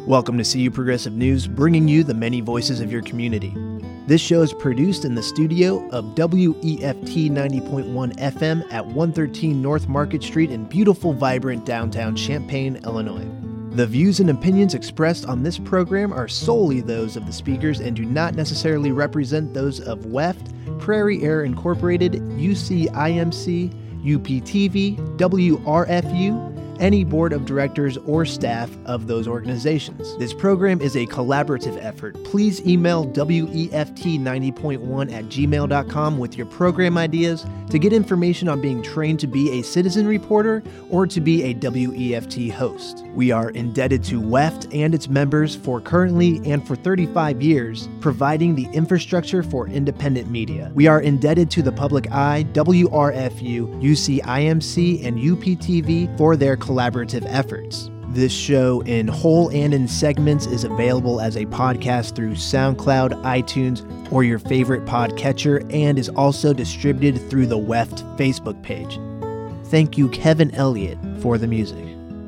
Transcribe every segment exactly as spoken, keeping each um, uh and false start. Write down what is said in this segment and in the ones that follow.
Welcome to C U Progressive News, bringing you the many voices of your community. This show is produced in the studio of W E F T ninety point one F M at one thirteen North Market Street in beautiful, vibrant downtown Champaign, Illinois. The views and opinions expressed on this program are solely those of the speakers and do not necessarily represent those of W E F T, Prairie Air Incorporated, U C I M C, U P T V, W R F U, any board of directors or staff of those organizations. This program is a collaborative effort. Please email W E F T ninety point one at gmail dot com with your program ideas to get information on being trained to be a citizen reporter or to be a W E F T host. We are indebted to W E F T and its members for currently and for thirty-five years providing the infrastructure for independent media. We are indebted to the Public Eye, W R F U, U C I M C, and U P T V for their collaborative efforts. This show in whole and in segments is available as a podcast through SoundCloud, iTunes, or your favorite podcatcher, and is also distributed through the W E F T Facebook page. Thank you, Kevin Elliott, for the music.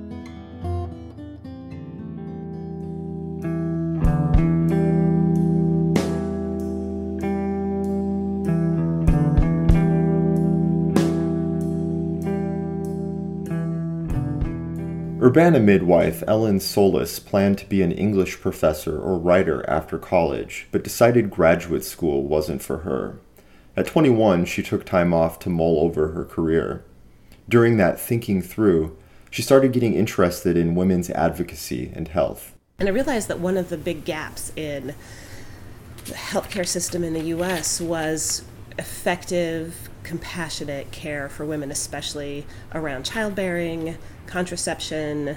Urbana midwife Ellen Solis planned to be an English professor or writer after college, but decided graduate school wasn't for her. At twenty-one, she took time off to mull over her career. During that thinking through, she started getting interested in women's advocacy and health. And I realized that one of the big gaps in the healthcare system in the U S was effective, compassionate care for women, especially around childbearing, contraception,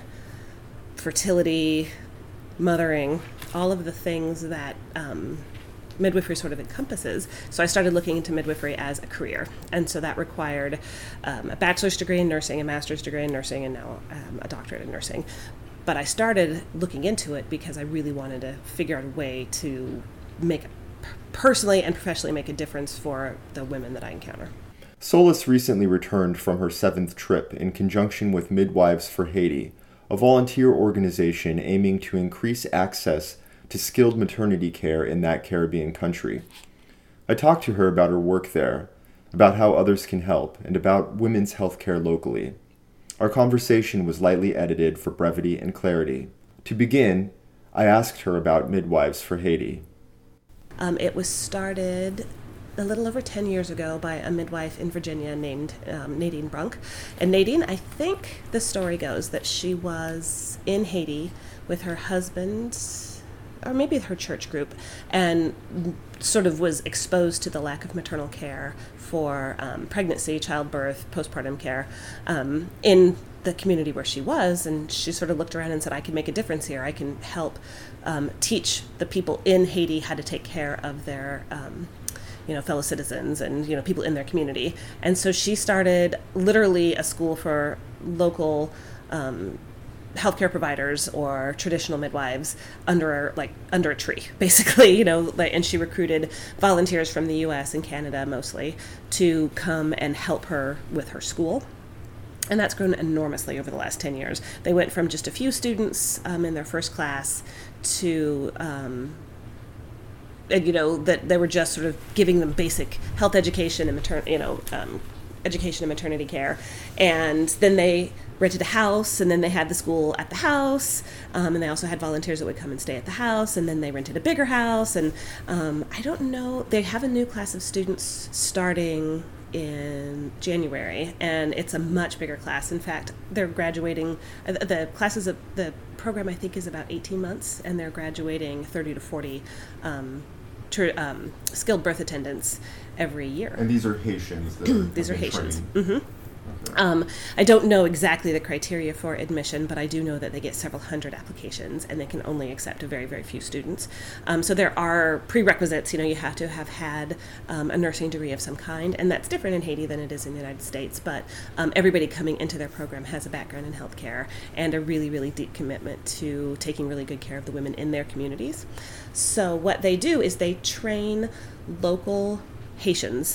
fertility, mothering, all of the things that um, midwifery sort of encompasses. So I started looking into midwifery as a career. And so that required um, a bachelor's degree in nursing, a master's degree in nursing, and now um, a doctorate in nursing. But I started looking into it because I really wanted to figure out a way to make, personally and professionally make a difference for the women that I encounter. Solis recently returned from her seventh trip in conjunction with Midwives for Haiti, a volunteer organization aiming to increase access to skilled maternity care in that Caribbean country. I talked to her about her work there, about how others can help, and about women's health care locally. Our conversation was lightly edited for brevity and clarity. To begin, I asked her about Midwives for Haiti. Um, it was started a little over ten years ago by a midwife in Virginia named um, Nadine Brunk. And Nadine, I think the story goes that she was in Haiti with her husband, or maybe her church group, and sort of was exposed to the lack of maternal care for um, pregnancy, childbirth, postpartum care um, in the community where she was. And she sort of looked around and said, I can make a difference here. I can help um, teach the people in Haiti how to take care of their um, you know, fellow citizens and, you know, people in their community. And so she started literally a school for local um, healthcare providers or traditional midwives under like under a tree, basically, you know, like, and she recruited volunteers from the U S and Canada mostly to come and help her with her school. And that's grown enormously over the last ten years. They went from just a few students um, in their first class to um, And, you know, that they were just sort of giving them basic health education and matern- you know, um, education and maternity care. And then they rented a house, and then they had the school at the house, um, and they also had volunteers that would come and stay at the house, and then they rented a bigger house. And um, I don't know, they have a new class of students starting in January, and it's a much bigger class. In fact, they're graduating, uh, the classes of the program I think is about eighteen months, and they're graduating thirty to forty um, tr- um, skilled birth attendants every year. And these are Haitians? That These are Haitians. Mm-hmm. Okay. Um, I don't know exactly the criteria for admission, but I do know that they get several hundred applications, and they can only accept a very, very few students. Um, so there are prerequisites. You know, you have to have had um, a nursing degree of some kind, and that's different in Haiti than it is in the United States. But um, everybody coming into their program has a background in healthcare and a really, really deep commitment to taking really good care of the women in their communities. So what they do is they train local Haitians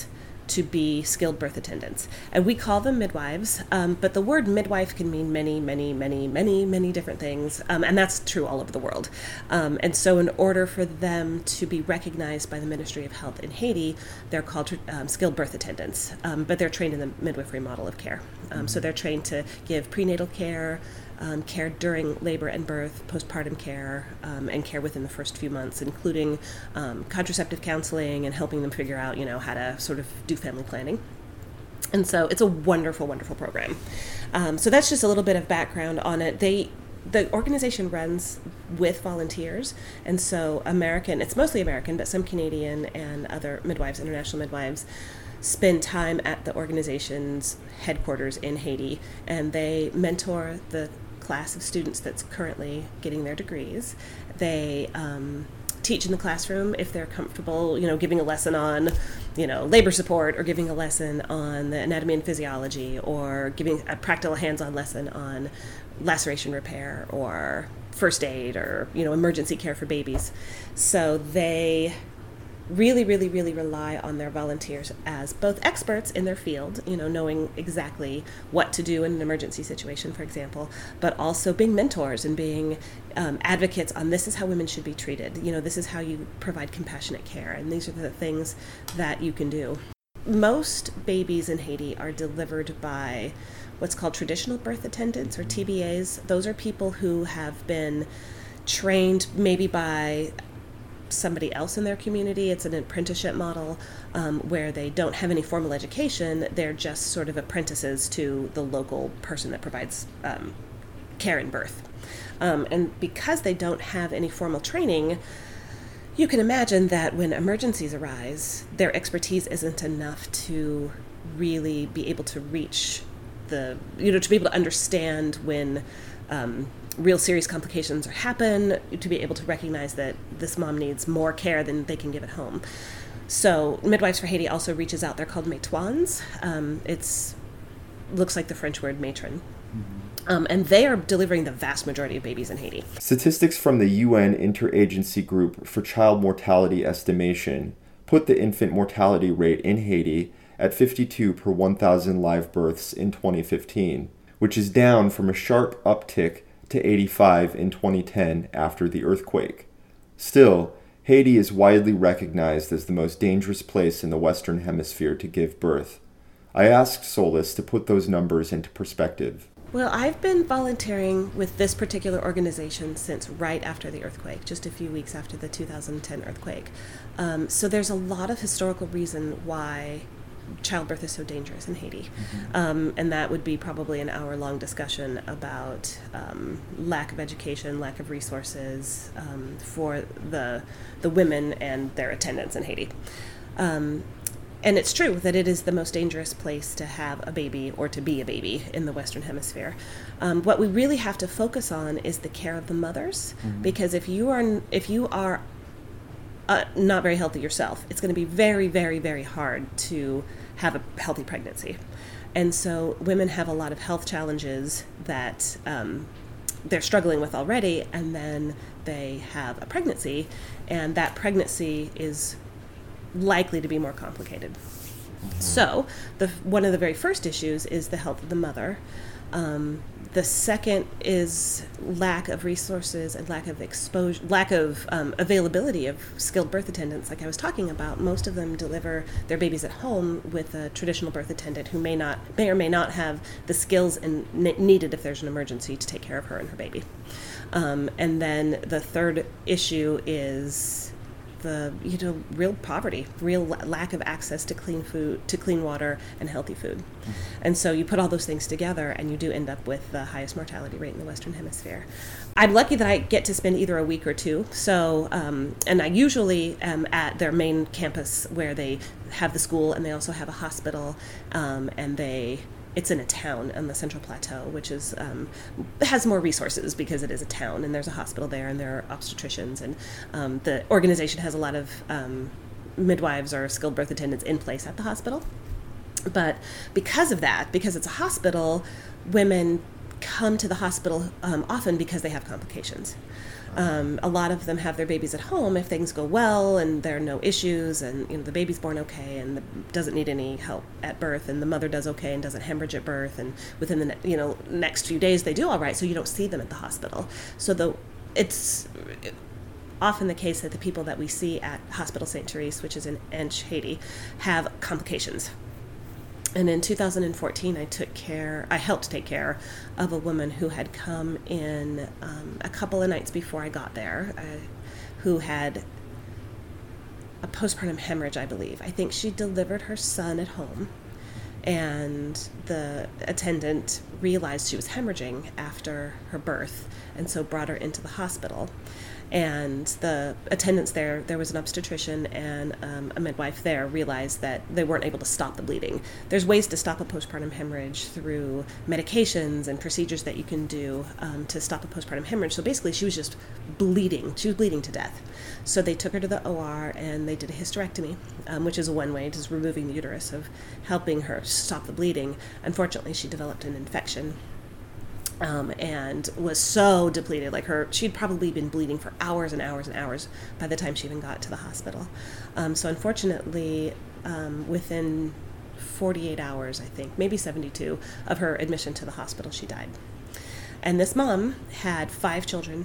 to be skilled birth attendants. And we call them midwives, um, but the word midwife can mean many, many, many, many, many different things, um, and that's true all over the world. Um, and so in order for them to be recognized by the Ministry of Health in Haiti, they're called um, skilled birth attendants, um, but they're trained in the midwifery model of care. Um, so they're trained to give prenatal care, Um, care during labor and birth, postpartum care, um, and care within the first few months, including um, contraceptive counseling and helping them figure out, you know, how to sort of do family planning. And so it's a wonderful, wonderful program. Um, so that's just a little bit of background on it. They, the organization runs with volunteers, and so American, it's mostly American, but some Canadian and other midwives, international midwives, spend time at the organization's headquarters in Haiti, and they mentor the class of students that's currently getting their degrees. They um, teach in the classroom if they're comfortable, you know, giving a lesson on, you know, labor support, or giving a lesson on the anatomy and physiology, or giving a practical hands-on lesson on laceration repair or first aid, or, you know, emergency care for babies. So they really, really, really rely on their volunteers as both experts in their field, you know, knowing exactly what to do in an emergency situation, for example, but also being mentors and being um, advocates on this is how women should be treated. You know, this is how you provide compassionate care, and these are the things that you can do. Most babies in Haiti are delivered by what's called traditional birth attendants, or T B As. Those are people who have been trained maybe by somebody else in their community. It's an apprenticeship model um, where they don't have any formal education. They're just sort of apprentices to the local person that provides um, care and birth. Um, and because they don't have any formal training, you can imagine that when emergencies arise, their expertise isn't enough to really be able to reach the, you know, to be able to understand when um, real serious complications happen, to be able to recognize that this mom needs more care than they can give at home. So Midwives for Haiti also reaches out. They're called matrons. Um, it's looks like the French word matron. Mm-hmm. Um, and they are delivering the vast majority of babies in Haiti. Statistics from the U N Interagency Group for Child Mortality Estimation put the infant mortality rate in Haiti at fifty-two per one thousand live births in twenty fifteen, which is down from a sharp uptick to eighty-five in twenty ten after the earthquake. Still, Haiti is widely recognized as the most dangerous place in the Western Hemisphere to give birth. I asked Solis to put those numbers into perspective. Well, I've been volunteering with this particular organization since right after the earthquake, just a few weeks after the two thousand ten earthquake. Um, so there's a lot of historical reason why childbirth is so dangerous in Haiti. Mm-hmm. Um, and that would be probably an hour-long discussion about um, lack of education, lack of resources um, for the the women and their attendants in Haiti. Um, and it's true that it is the most dangerous place to have a baby or to be a baby in the Western Hemisphere. Um, what we really have to focus on is the care of the mothers, mm-hmm. because if you are if you are Uh, not very healthy yourself, it's going to be very, very, very hard to have a healthy pregnancy. And so women have a lot of health challenges that um, they're struggling with already, and then they have a pregnancy, and that pregnancy is likely to be more complicated. Mm-hmm. So the one of the very first issues is the health of the mother. Um, the second is lack of resources and lack of exposure, lack of um, availability of skilled birth attendants, like I was talking about. Most of them deliver their babies at home with a traditional birth attendant who may not, may or may not have the skills and n- needed if there's an emergency to take care of her and her baby. Um, and then the third issue is the, you know, real poverty, real lack of access to clean food, to clean water and healthy food. Mm-hmm. And so you put all those things together and you do end up with the highest mortality rate in the Western Hemisphere. I'm lucky that I get to spend either a week or two. So, um, and I usually am at their main campus where they have the school, and they also have a hospital, um, and they it's in a town on the Central Plateau, which is um, has more resources because it is a town, and there's a hospital there, and there are obstetricians, and um, the organization has a lot of um, midwives or skilled birth attendants in place at the hospital. But because of that, because it's a hospital, women come to the hospital um, often because they have complications. Um, a lot of them have their babies at home if things go well and there are no issues, and you know the baby's born okay and the, doesn't need any help at birth, and the mother does okay and doesn't hemorrhage at birth, and within the ne- you know next few days they do all right, so you don't see them at the hospital. So the it's often the case that the people that we see at Hospital Saint Therese, which is in Ensch, Haiti, have complications. And in two thousand fourteen, I took care, I helped take care of a woman who had come in um, a couple of nights before I got there, uh, who had a postpartum hemorrhage, I believe. I think she delivered her son at home, and the attendant realized she was hemorrhaging after her birth, and so brought her into the hospital. And the attendants there, there was an obstetrician and um, a midwife there, realized that they weren't able to stop the bleeding. There's ways to stop a postpartum hemorrhage through medications and procedures that you can do um, to stop a postpartum hemorrhage. So basically she was just bleeding. She was bleeding to death. So they took her to the O R and they did a hysterectomy, um, which is a one way, just removing the uterus, of helping her stop the bleeding. Unfortunately, she developed an infection. Um, and was so depleted, like her, she'd probably been bleeding for hours and hours and hours by the time she even got to the hospital. Um, so unfortunately, um, within forty-eight hours, I think, maybe seventy-two, of her admission to the hospital, she died. And this mom had five children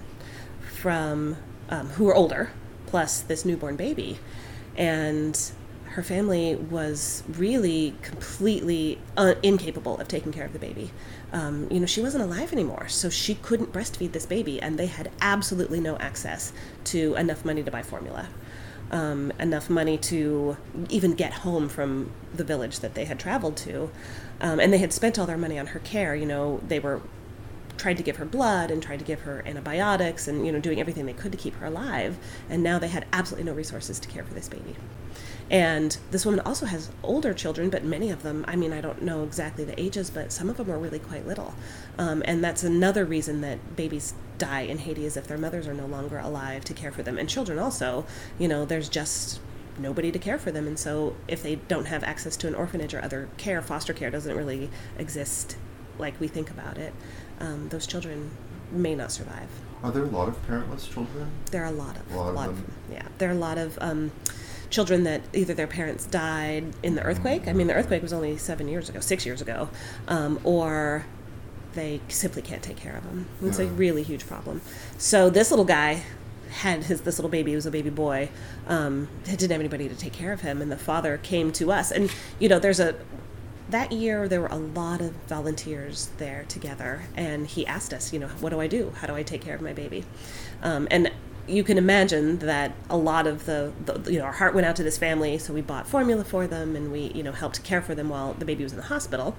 from um, who were older, plus this newborn baby. And her family was really completely uh, incapable of taking care of the baby. Um, you know, she wasn't alive anymore, so she couldn't breastfeed this baby, and they had absolutely no access to enough money to buy formula, um, enough money to even get home from the village that they had traveled to. Um, and they had spent all their money on her care. You know, they were tried to give her blood and tried to give her antibiotics and, you know, doing everything they could to keep her alive. And now they had absolutely no resources to care for this baby. And this woman also has older children, but many of them, I mean, I don't know exactly the ages, but some of them are really quite little. Um, and that's another reason that babies die in Haiti, is if their mothers are no longer alive to care for them. And children also, you know, there's just nobody to care for them. And so if they don't have access to an orphanage or other care, foster care doesn't really exist like we think about it, um, those children may not survive. Are there a lot of parentless children? There are a lot of, a lot, lot of them. of, yeah. There are a lot of um, children that either their parents died in the earthquake. I mean, the earthquake was only seven years ago, six years ago, um, or they simply can't take care of them. It's yeah. a really huge problem. So this little guy had his this little baby, he was a baby boy, um, didn't have anybody to take care of him, and the father came to us. And you know, there's a that year there were a lot of volunteers there together, and he asked us, you know, what do I do? How do I take care of my baby? Um, and you can imagine that a lot of the, the, you know, our heart went out to this family, so we bought formula for them, and we, you know, helped care for them while the baby was in the hospital.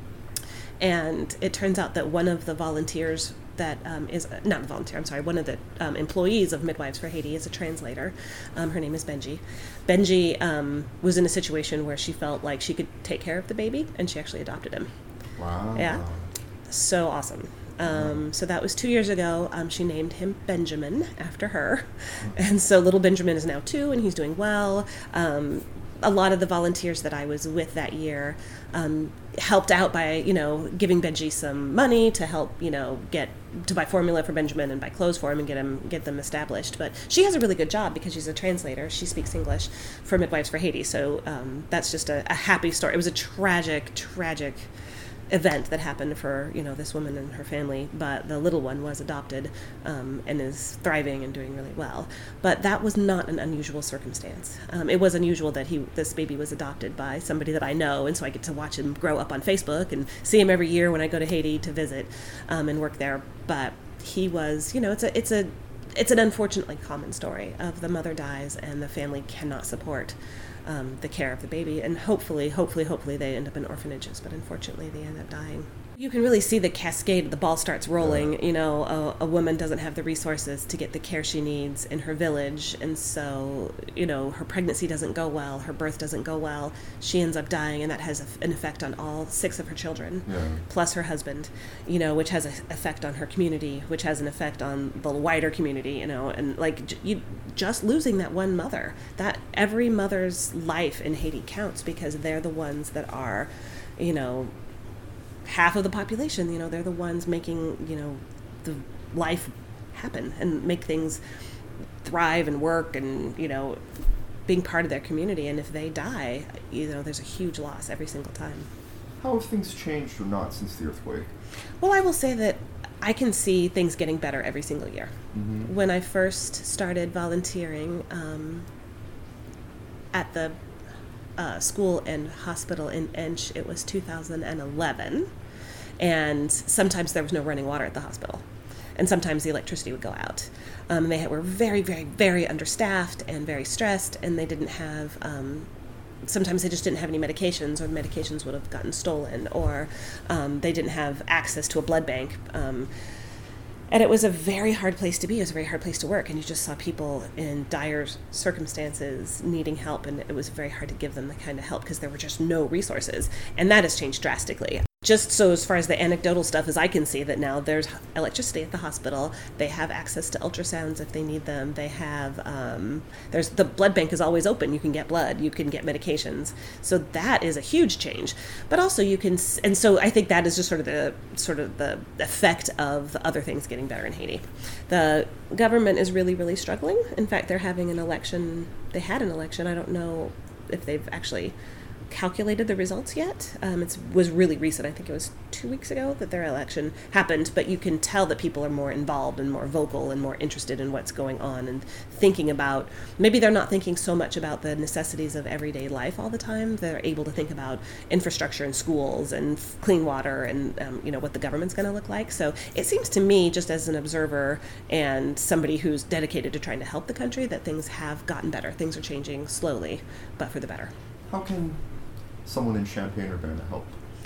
And it turns out that one of the volunteers that um, is, not a volunteer, I'm sorry, one of the um, employees of Midwives for Haiti is a translator. Um, her name is Benji. Benji um, was in a situation where she felt like she could take care of the baby, and she actually adopted him. Wow. Yeah. So awesome. Um, so that was two years ago. Um, she named him Benjamin after her. And so little Benjamin is now two, and he's doing well. Um, a lot of the volunteers that I was with that year um, helped out by, you know, giving Benji some money to help, you know, get to buy formula for Benjamin and buy clothes for him and get him get them established. But she has a really good job because she's a translator. She speaks English for Midwives for Haiti. So um, that's just a, a happy story. It was a tragic, tragic event that happened for, you know, this woman and her family, but the little one was adopted um, and is thriving and doing really well. But that was not an unusual circumstance. Um, it was unusual that he this baby was adopted by somebody that I know, and so I get to watch him grow up on Facebook and see him every year when I go to Haiti to visit um, and work there. But he was, you know, it's a it's a it's an unfortunately common story of the mother dies and the family cannot support Um, the care of the baby, and hopefully, hopefully, hopefully they end up in orphanages, but unfortunately they end up dying. You can really see the cascade, the ball starts rolling, you know, a, a woman doesn't have the resources to get the care she needs in her village, and so, you know, her pregnancy doesn't go well, her birth doesn't go well, she ends up dying, and that has a, an effect on all six of her children, yeah. plus her husband, you know, which has an effect on her community, which has an effect on the wider community, you know, and like j- you just losing that one mother, that every mother's life in Haiti counts because they're the ones that are, you know, half of the population. You know, they're the ones making, you know, the life happen and make things thrive and work and, you know, being part of their community. And if they die, you know, there's a huge loss every single time. How have things changed or not since the earthquake? Well, I will say that I can see things getting better every single year. Mm-hmm. When I first started volunteering um, at the uh, school and hospital in Ench, it was two thousand eleven, and sometimes there was no running water at the hospital, and sometimes the electricity would go out. Um, they were very, very, very understaffed and very stressed, and they didn't have... Um, sometimes they just didn't have any medications, or the medications would have gotten stolen, or um, they didn't have access to a blood bank. Um, and it was a very hard place to be. It was a very hard place to work, and you just saw people in dire circumstances needing help, and it was very hard to give them the kind of help because there were just no resources. And that has changed drastically. Just so as far as the anecdotal stuff as I can see, that now there's electricity at the hospital. They have access to ultrasounds if they need them. They have, um, there's the blood bank is always open. You can get blood, you can get medications. So that is a huge change. But also you can, and so I think that is just sort of the, sort of the effect of the other things getting better in Haiti. The government is really, really struggling. In fact, they're having an election. They had an election. I don't know if they've actually calculated the results yet. Um, it was really recent. I think it was two weeks ago that their election happened, but you can tell that people are more involved and more vocal and more interested in what's going on and thinking about, maybe they're not thinking so much about the necessities of everyday life all the time. They're able to think about infrastructure and schools and clean water and um, you know, what the government's going to look like. So it seems to me, just as an observer and somebody who's dedicated to trying to help the country, that things have gotten better. Things are changing slowly, but for the better. How can someone in Champaign-Urbana help?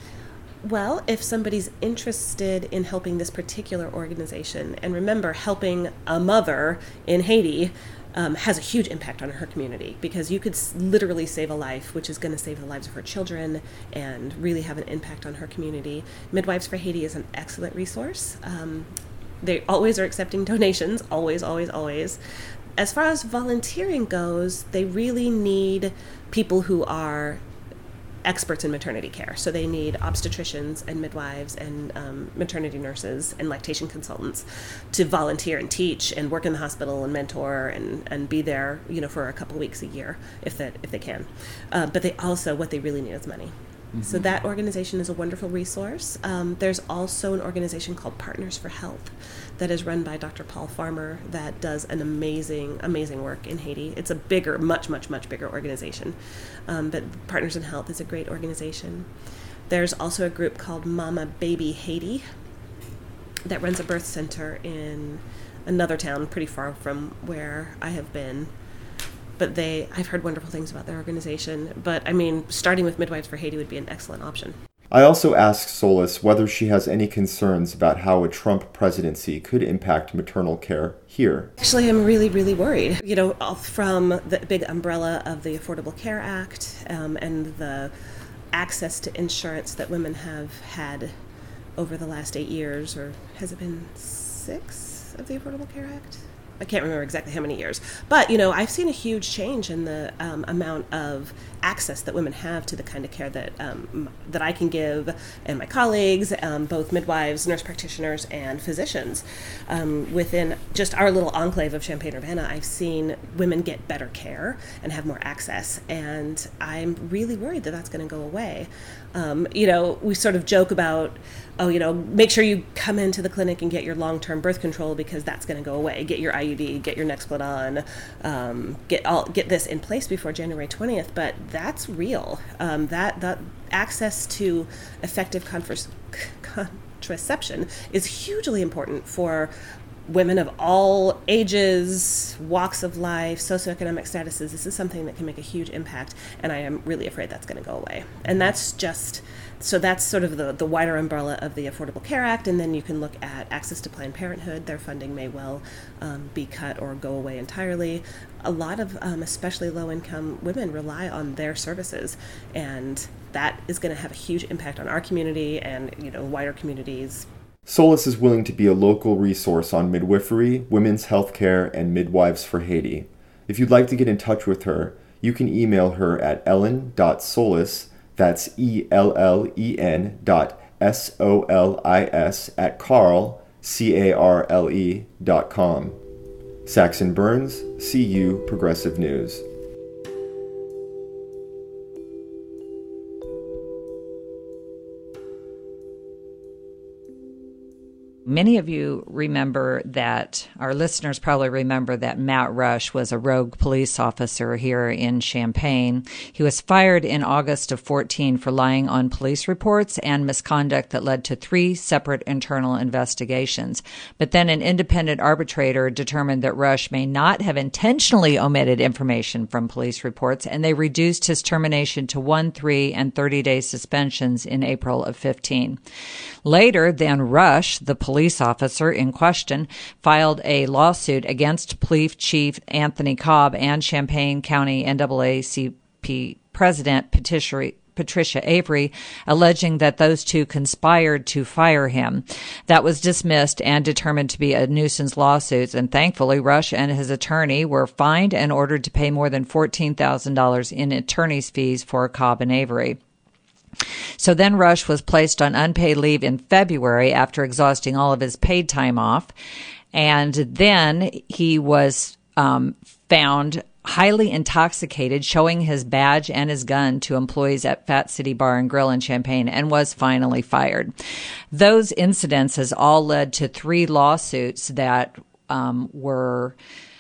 Well, if somebody's interested in helping this particular organization, and remember, helping a mother in Haiti um, has a huge impact on her community, because you could s- literally save a life, which is going to save the lives of her children and really have an impact on her community. Midwives for Haiti is an excellent resource. Um, they always are accepting donations, always, always, always. As far as volunteering goes, they really need people who are experts in maternity care. So they need obstetricians and midwives and um, maternity nurses and lactation consultants to volunteer and teach and work in the hospital and mentor and, and be there, you know, for a couple of weeks a year if that if they can. Uh, but they also, what they really need is money. Mm-hmm. So that organization is a wonderful resource. Um, there's also an organization called Partners for Health that is run by Doctor Paul Farmer that does an amazing, amazing work in Haiti. It's a bigger, much, much, much bigger organization. Um, but Partners in Health is a great organization. There's also a group called Mama Baby Haiti that runs a birth center in another town pretty far from where I have been. But they, I've heard wonderful things about their organization. But I mean, starting with Midwives for Haiti would be an excellent option. I also asked Solis whether she has any concerns about how a Trump presidency could impact maternal care here. Actually, I'm really, really worried. You know, from the big umbrella of the Affordable Care Act um, and the access to insurance that women have had over the last eight years, or has it been six of the Affordable Care Act? I can't remember exactly how many years, but you know, I've seen a huge change in the um, amount of access that women have to the kind of care that um, that I can give, and my colleagues, um, both midwives, nurse practitioners, and physicians. Um, within just our little enclave of Champaign-Urbana, I've seen women get better care and have more access, and I'm really worried that that's going to go away. Um, you know, we sort of joke about, oh, you know, make sure you come into the clinic and get your long-term birth control because that's going to go away. Get your I U D, get your Nexplanon, um, get all get this in place before January twentieth. But that's real. Um, that that access to effective converse, contraception is hugely important for women of all ages, walks of life, socioeconomic statuses. This is something that can make a huge impact, and I am really afraid that's going to go away. And that's just, so that's sort of the, the wider umbrella of the Affordable Care Act, and then you can look at access to Planned Parenthood. Their funding may well um, be cut or go away entirely. A lot of, um, especially low-income women, rely on their services, and that is going to have a huge impact on our community and, you know, wider communities. Solis is willing to be a local resource on midwifery, women's health care, and Midwives for Haiti. If you'd like to get in touch with her, you can email her at ellen dot solis, that's E L L E N dot S O L I S, at Carle, C A R L E, dot com. Saxon Burns, C U Progressive News. Many of you remember that, our listeners probably remember that Matt Rush was a rogue police officer here in Champaign. He was fired in August of fourteen for lying on police reports and misconduct that led to three separate internal investigations. But then an independent arbitrator determined that Rush may not have intentionally omitted information from police reports, and they reduced his termination to one, three, and thirty-day suspensions in April of fifteen. Later, then Rush, the police officer in question, filed a lawsuit against Police Chief Anthony Cobb and Champaign County N double A C P President Patricia Patricia Avery, alleging that those two conspired to fire him. That was dismissed and determined to be a nuisance lawsuit, and thankfully Rush and his attorney were fined and ordered to pay more than fourteen thousand dollars in attorney's fees for Cobb and Avery. So then Rush was placed on unpaid leave in February after exhausting all of his paid time off. And then he was um, found highly intoxicated, showing his badge and his gun to employees at Fat City Bar and Grill in Champaign, and was finally fired. Those incidences all led to three lawsuits that um, were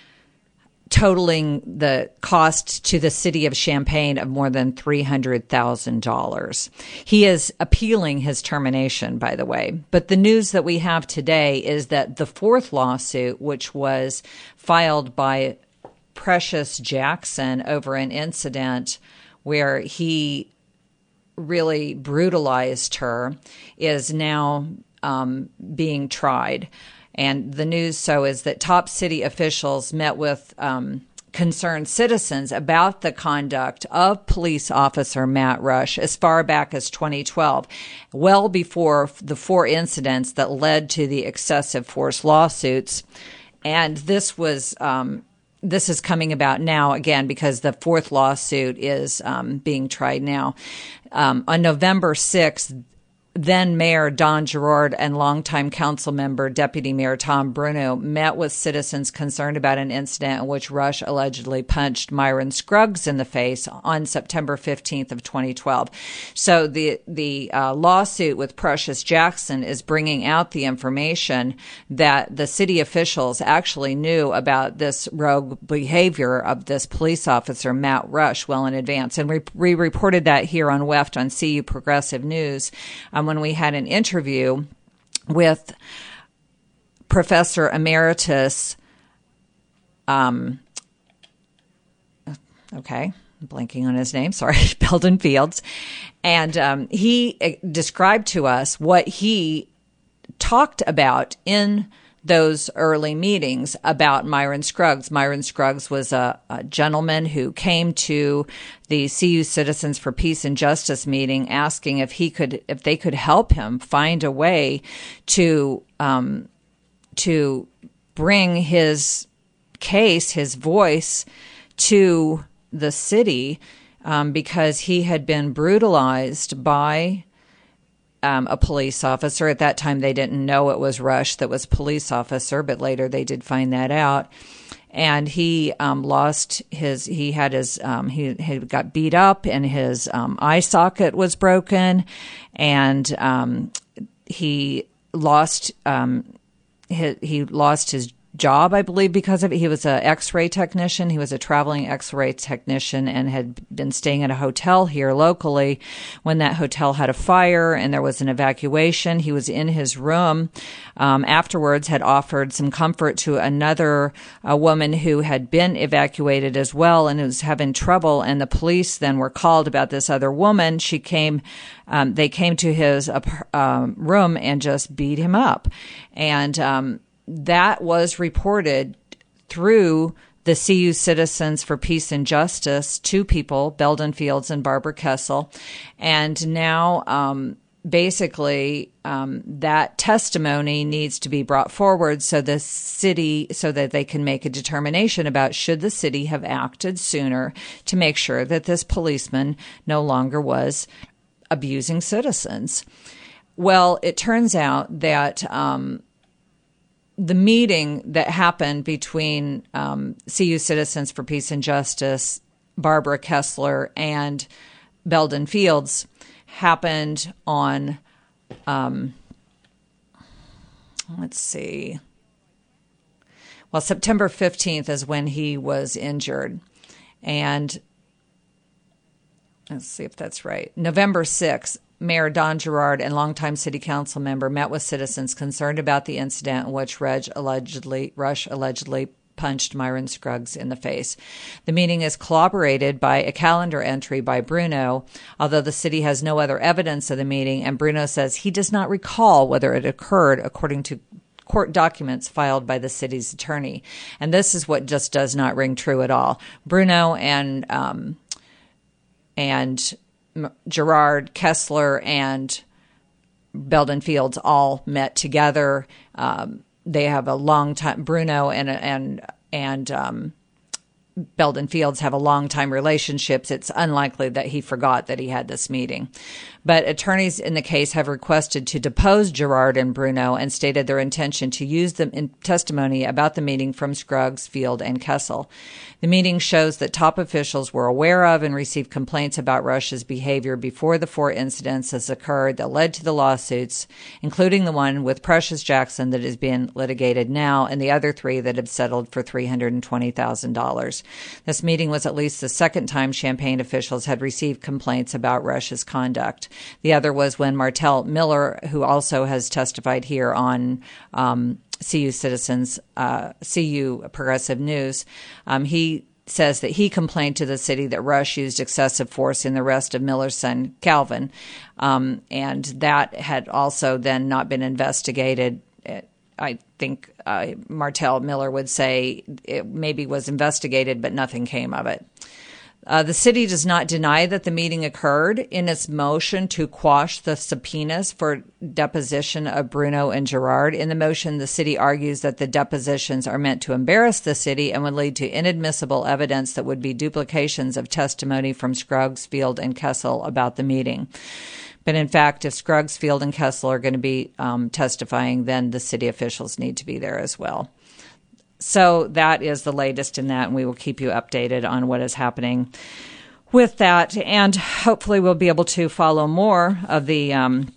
totaling the cost to the city of Champaign of more than three hundred thousand dollars. He is appealing his termination, by the way. But the news that we have today is that the fourth lawsuit, which was filed by Precious Jackson over an incident where he really brutalized her, is now um, being tried. And the news so is that top city officials met with um, concerned citizens about the conduct of police officer Matt Rush as far back as twenty twelve, well before the four incidents that led to the excessive force lawsuits. And this was um, this is coming about now again because the fourth lawsuit is um, being tried now. Um, on November sixth, then Mayor Don Gerard and longtime council member Deputy Mayor Tom Bruno met with citizens concerned about an incident in which Rush allegedly punched Myron Scruggs in the face on September fifteenth of twenty twelve. So the the uh, lawsuit with Precious Jackson is bringing out the information that the city officials actually knew about this rogue behavior of this police officer, Matt Rush, well in advance. And we, we reported that here on W E F T on C U Progressive News. Um, when we had an interview with Professor Emeritus, um, okay, I'm blanking on his name, sorry, Belden Fields, and um, he described to us what he talked about in those early meetings about Myron Scruggs. Myron Scruggs was a, a gentleman who came to the C U Citizens for Peace and Justice meeting asking if he could, if they could help him find a way to, um, to bring his case, his voice to the city, um, because he had been brutalized by Um, a police officer. At that time, they didn't know it was Rush that was police officer, but later they did find that out. And he um, lost his, he had his, um, he, he got beat up and his um, eye socket was broken. And um, he lost, um, his, he lost his job, I believe, because of it. He was an X-ray technician. He was a traveling X-ray technician and had been staying at a hotel here locally when that hotel had a fire and there was an evacuation. He was in his room. Um, afterwards had offered some comfort to another uh, woman who had been evacuated as well and was having trouble. And the police then were called about this other woman. She came, um, they came to his uh, um, room and just beat him up. And, um, that was reported through the C U Citizens for Peace and Justice, two people, Belden Fields and Barbara Kessel. And now, um, basically, um, that testimony needs to be brought forward so the city, so that they can make a determination about should the city have acted sooner to make sure that this policeman no longer was abusing citizens. well, it turns out that um, the meeting that happened between um, C U Citizens for Peace and Justice, Barbara Kessler, and Belden Fields happened on, um, let's see, well, September fifteenth is when he was injured. And let's see if that's right. November sixth, Mayor Don Gerard and longtime city council member met with citizens concerned about the incident in which Reg allegedly, Rush allegedly punched Myron Scruggs in the face. The meeting is corroborated by a calendar entry by Bruno, although the city has no other evidence of the meeting, and Bruno says he does not recall whether it occurred, according to court documents filed by the city's attorney. And this is what just does not ring true at all. Bruno and um, and Gerard, Kessler, and Belden Fields all met together. Um, they have a long time. Bruno and and and um, Belden Fields have a long time relationships. It's unlikely that he forgot that he had this meeting. But attorneys in the case have requested to depose Gerard and Bruno and stated their intention to use them in testimony about the meeting from Scruggs, Field, and Kessel. The meeting shows that top officials were aware of and received complaints about Rush's behavior before the four incidences occurred that led to the lawsuits, including the one with Precious Jackson that is being litigated now and the other three that have settled for three hundred twenty thousand dollars. This meeting was at least the second time Champaign officials had received complaints about Rush's conduct. The other was when Martell Miller, who also has testified here on um, C U Citizens, uh, C U Progressive News, um, he says that he complained to the city that Rush used excessive force in the arrest of Miller's son, Calvin, um, and that had also then not been investigated. I think uh, Martell Miller would say it maybe was investigated, but nothing came of it. Uh, the city does not deny that the meeting occurred. In its motion to quash the subpoenas for deposition of Bruno and Gerard, in the motion, the city argues that the depositions are meant to embarrass the city and would lead to inadmissible evidence that would be duplications of testimony from Scruggs, Field, and Kessel about the meeting. But in fact, if Scruggs, Field, and Kessel are going to be um, testifying, then the city officials need to be there as well. So that is the latest in that, and we will keep you updated on what is happening with that. And hopefully we'll be able to follow more of the um,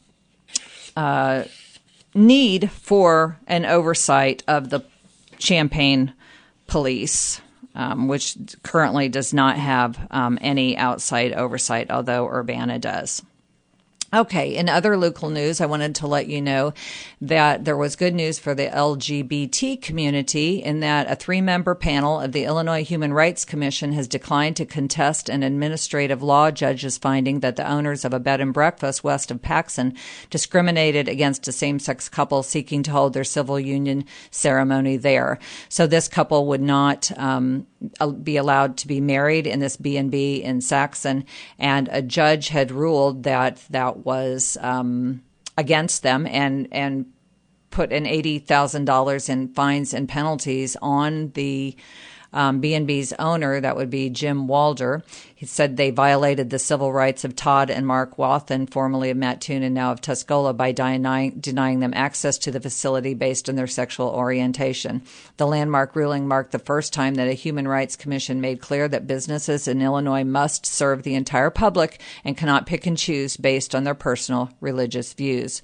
uh, need for an oversight of the Champaign police, um, which currently does not have um, any outside oversight, although Urbana does. Okay, in other local news, I wanted to let you know that there was good news for the L G B T community in that a three-member panel of the Illinois Human Rights Commission has declined to contest an administrative law judge's finding that the owners of a bed and breakfast west of Paxson discriminated against a same-sex couple seeking to hold their civil union ceremony there. So this couple would not um, be allowed to be married in this B and B in Saxon, and a judge had ruled that that was um, against them and and put an eighty thousand dollars in fines and penalties on the um, B and B's owner. That would be Jim Walder. He said they violated the civil rights of Todd and Mark Wathen, formerly of Mattoon and now of Tuscola, by denying, denying them access to the facility based on their sexual orientation. The landmark ruling marked the first time that a Human Rights Commission made clear that businesses in Illinois must serve the entire public and cannot pick and choose based on their personal religious views.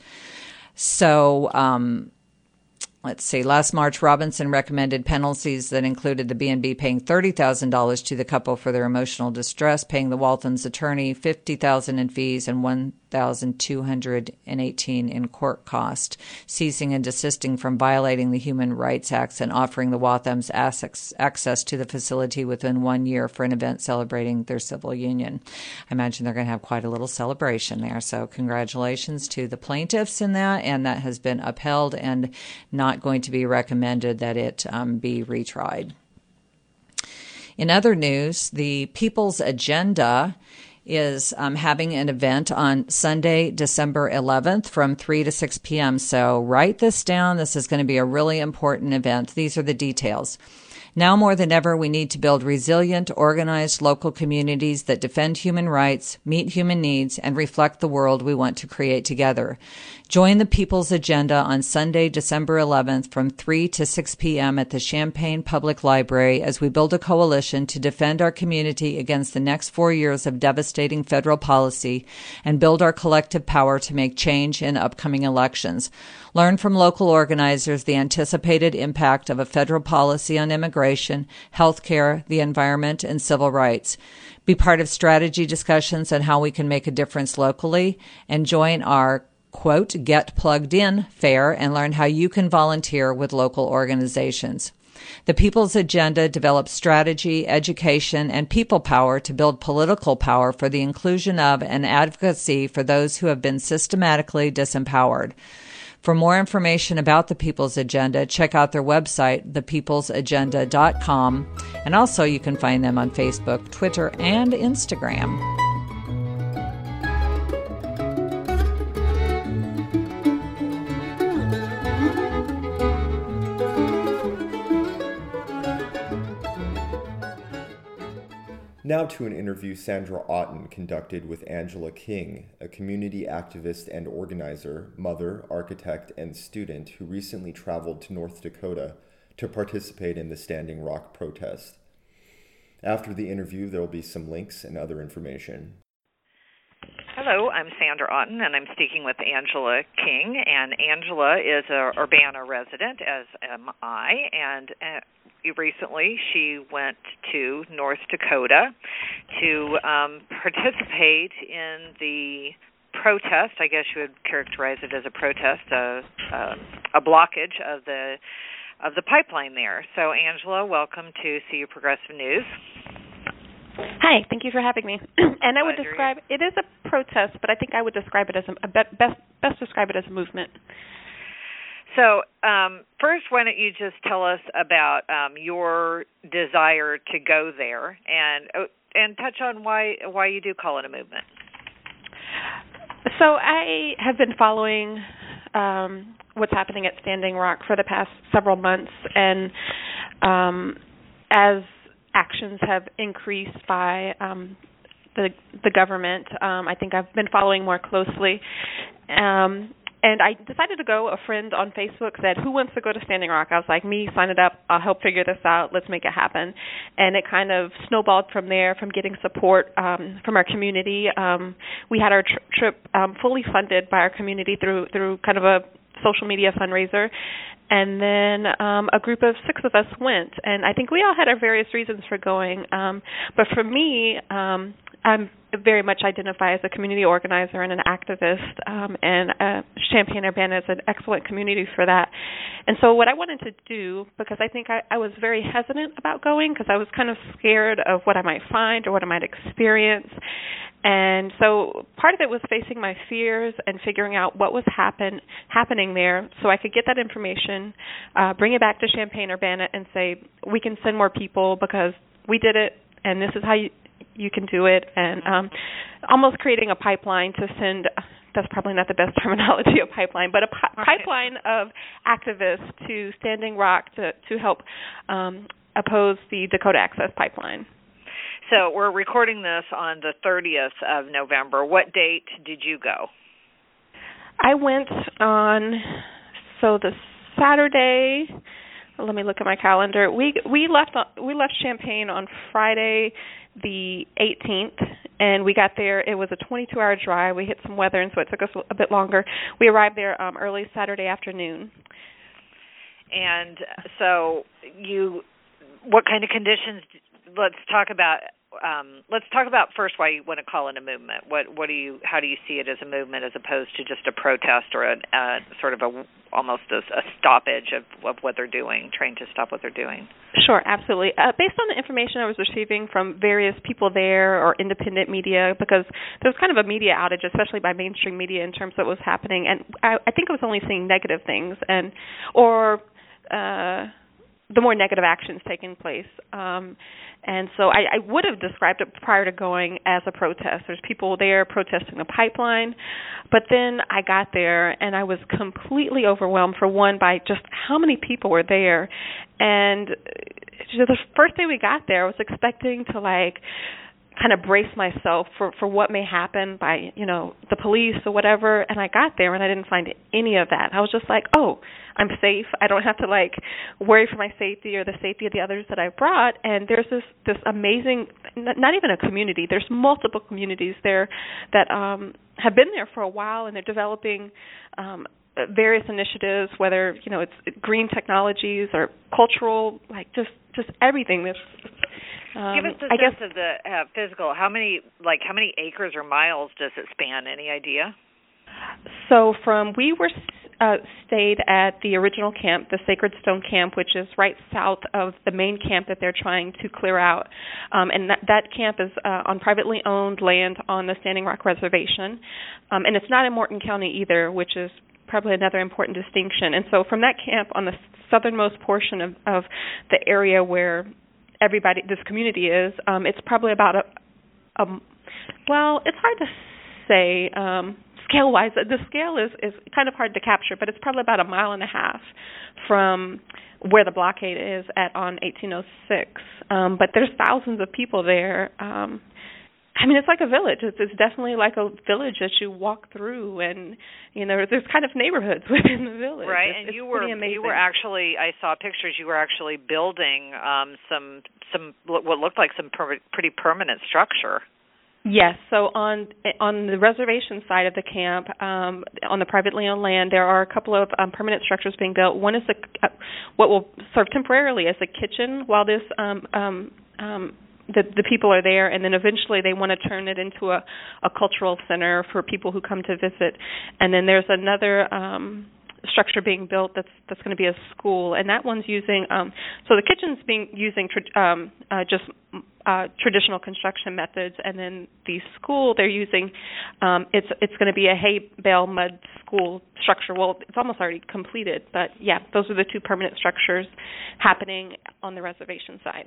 So, um, Let's see. Last March, Robinson recommended penalties that included the B and B paying thirty thousand dollars to the couple for their emotional distress, paying the Waltons' attorney fifty thousand dollars in fees and one thousand two hundred eighteen dollars in court cost, ceasing and desisting from violating the Human Rights Act and offering the Walthams access to the facility within one year for an event celebrating their civil union. I imagine they're going to have quite a little celebration there. So congratulations to the plaintiffs in that, and that has been upheld and not going to be recommended that it um, be retried. In other news, the People's Agenda is um, having an event on Sunday, December eleventh from three to six p.m. So write this down. This is going to be a really important event. These are the details. Now more than ever, we need to build resilient, organized local communities that defend human rights, meet human needs, and reflect the world we want to create together. Join the People's Agenda on Sunday, December eleventh from three to six p.m. at the Champaign Public Library as we build a coalition to defend our community against the next four years of devastating federal policy and build our collective power to make change in upcoming elections. Learn from local organizers the anticipated impact of a federal policy on immigration, health care, the environment, and civil rights. Be part of strategy discussions on how we can make a difference locally, and join our quote, Get Plugged In fair and learn how you can volunteer with local organizations. The People's Agenda develops strategy, education, and people power to build political power for the inclusion of and advocacy for those who have been systematically disempowered. For more information about the People's Agenda, check out their website, the peoples agenda dot com, and also you can find them on Facebook, Twitter, and Instagram. Now to an interview Sandra Otten conducted with Angela King, a community activist and organizer, mother, architect, and student who recently traveled to North Dakota to participate in the Standing Rock protest. After the interview, there will be some links and other information. Hello, I'm Sandra Otten, and I'm speaking with Angela King. And Angela is a Urbana resident, as am I, and uh, recently she went to North Dakota to um, participate in the protest. I guess you would characterize it as a protest, a, a, a blockage of the of the pipeline there. So, Angela, welcome to C U Progressive News. Hi, thank you for having me. And I would describe it is a protest, but I think I would describe it as a, a best best describe it as a movement. So, um, first, why don't you just tell us about um, your desire to go there, and and touch on why why you do call it a movement. So, I have been following um, what's happening at Standing Rock for the past several months, and um, as actions have increased by um, the the government, um, I think I've been following more closely. Um, And I decided to go. A friend on Facebook said, who wants to go to Standing Rock? I was like, me, sign it up. I'll help figure this out. Let's make it happen. And it kind of snowballed from there, from getting support um, from our community. Um, we had our tr- trip um, fully funded by our community through through kind of a social media fundraiser. And then um, a group of six of us went. And I think we all had our various reasons for going. Um, but for me, um, I'm very much identify as a community organizer and an activist, um, and uh, Champaign-Urbana is an excellent community for that. And so what I wanted to do, because I think I, I was very hesitant about going because I was kind of scared of what I might find or what I might experience. And so part of it was facing my fears and figuring out what was happen, happening there so I could get that information, uh, bring it back to Champaign-Urbana and say, we can send more people because we did it, and this is how you you can do it, and um, almost creating a pipeline to send, that's probably not the best terminology of pipeline, but a pi- pipeline of activists to Standing Rock to, to help um, oppose the Dakota Access Pipeline. So we're recording this on the thirtieth of November. What date did you go? I went on, so the Saturday, let me look at my calendar. We we left we left Champaign on Friday the eighteenth, and we got there. It was a twenty-two hour drive. We hit some weather, and so it took us a bit longer. We arrived there um, early Saturday afternoon. And so you, what kind of conditions, let's talk about, um, let's talk about first why you want to call it a movement. What what do you, how do you see it as a movement as opposed to just a protest or a, a sort of a, almost a, a stoppage of, of what they're doing, trying to stop what they're doing? Sure, absolutely. Uh, based on the information I was receiving from various people there or independent media, because there was kind of a media outage, especially by mainstream media, in terms of what was happening, and I, I think I was only seeing negative things, and or uh, the more negative actions taking place. Um, and so I, I would have described it prior to going as a protest. There's people there protesting the pipeline, but then I got there and I was completely overwhelmed, for one, by just how many people were there. And the first day we got there, I was expecting to like kind of brace myself for, for what may happen by, you know, the police or whatever. And I got there and I didn't find any of that. I was just like, oh, I'm safe. I don't have to like worry for my safety or the safety of the others that I brought. And there's this, this amazing, not even a community, there's multiple communities there that um, have been there for a while, and they're developing um, various initiatives, whether, you know, it's green technologies or cultural, like just, just everything. That's, Um, Give us a I sense guess, of the uh, physical. How many, like, how many acres or miles does it span? Any idea? So from we were uh, stayed at the original camp, the Sacred Stone Camp, which is right south of the main camp that they're trying to clear out, um, and that, that camp is uh, on privately owned land on the Standing Rock Reservation, um, and it's not in Morton County either, which is probably another important distinction. And so from that camp on the southernmost portion of, of the area where everybody, this community is, um, it's probably about a, a, well, it's hard to say um, scale-wise. The scale is, is kind of hard to capture, but it's probably about a mile and a half from where the blockade is at on eighteen oh six. Um, but there's thousands of people there. Um, I mean, it's like a village. It's, it's definitely like a village that you walk through, and you know, there's kind of neighborhoods within the village. Right, it's, and it's you were you were actually, I saw pictures. You were actually building um, some some what looked like some per- pretty permanent structure. Yes. So on on the reservation side of the camp, um, on the privately owned land, there are a couple of um, permanent structures being built. One is a, uh, what will serve temporarily as a kitchen while this um, um, um, the the people are there, and then eventually they want to turn it into a, a cultural center for people who come to visit. And then there's another um, structure being built that's that's going to be a school, and that one's using um, so the kitchen's being using tra- um, uh, just uh, traditional construction methods, and then the school they're using um, it's it's going to be a hay bale mud school structure. Well, it's almost already completed, but yeah, those are the two permanent structures happening on the reservation side.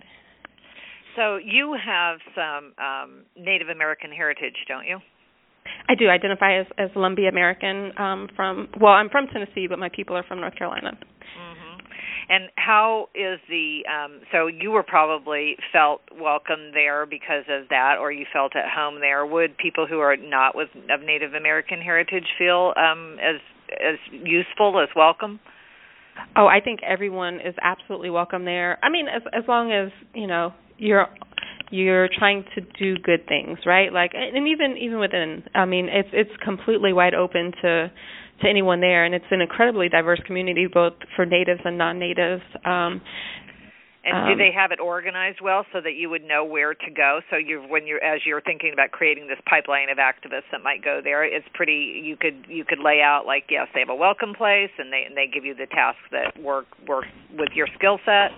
So you have some um, Native American heritage, don't you? I do identify as, as Lumbee American um, from, well, I'm from Tennessee, but my people are from North Carolina. Mm-hmm. And how is the, um, so you were probably felt welcome there because of that, or you felt at home there. Would people who are not with of Native American heritage feel um, as as useful, as welcome? Oh, I think everyone is absolutely welcome there. I mean, as as long as, you know, you're you're trying to do good things, right? Like, and even even within, I mean, it's it's completely wide open to to anyone there, and it's an incredibly diverse community, both for natives and non-natives. Um, and um, do they have it organized well so that you would know where to go? So you, when you're as you're thinking about creating this pipeline of activists that might go there, it's pretty. You could you could lay out like, yes, they have a welcome place, and they and they give you the tasks that work work with your skill set.